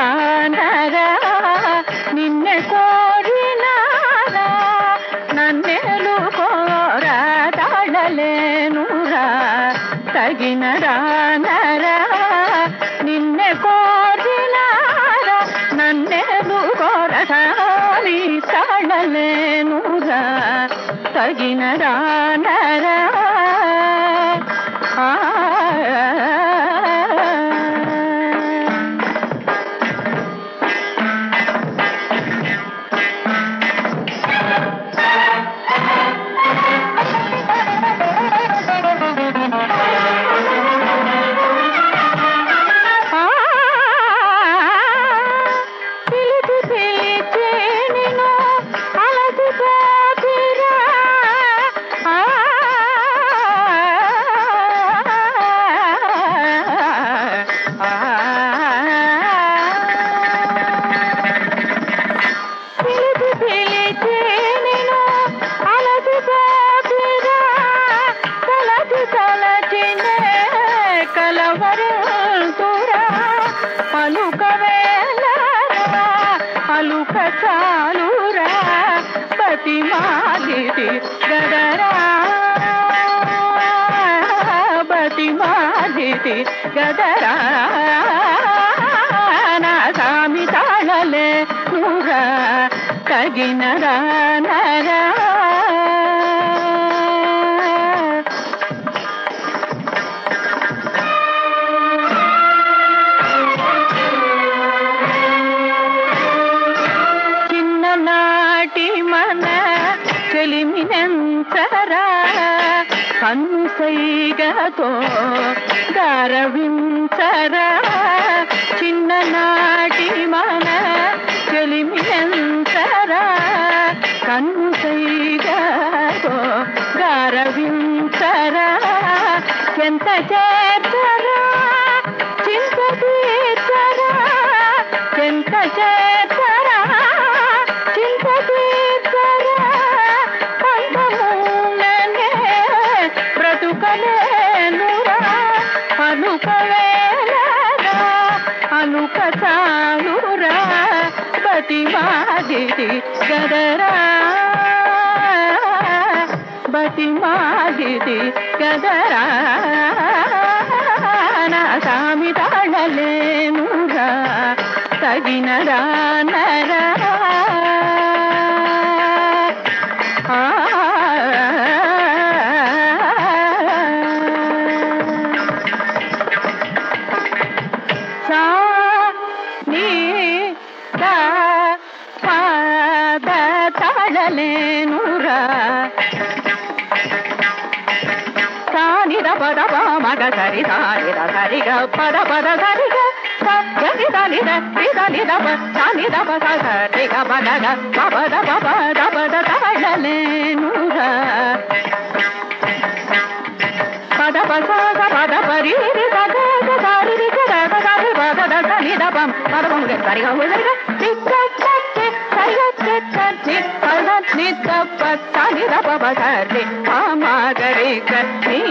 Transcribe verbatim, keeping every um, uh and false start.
రానరా నిన్నే కోరినారా నన్నేలు కోరా తాళలేనురా తగిన రానరా నిన్నే కోరినారా నన్నేలు కోరా తాళలేనురా తగిన రానరా పలుక చాలురా బతిమాలిది గదరా బతిమాలిది గదరా నా సామి తాళలే నురా తగినరా నరా మన చెలిమినంతరా కన్ను సైగతో గారవించరా చిన్ననాటి మన చెలిమినంతరా కన్ను సైగతో గారవించరా ఎంత చేర్చరా చింత తీర్చరా ఎంత చేర్చరా అనుక చాలురా బతిమాలిది గదరా బతిమాలిది గదరా నా సామి తాళలేనురా తగినరా నరా తాళలేనురా సానిద పద మగ సరి సానిద సరిగ పద పద సరిగ గని దనిద నిద సానిద పద సరిగ పదగ పద పద పద తాళలేనురా పద పద పద పరి పద సారి పద పద నిద పం పద పం సరిగ సరిగ నిద ప నిద ప సరి అమగరి క నీ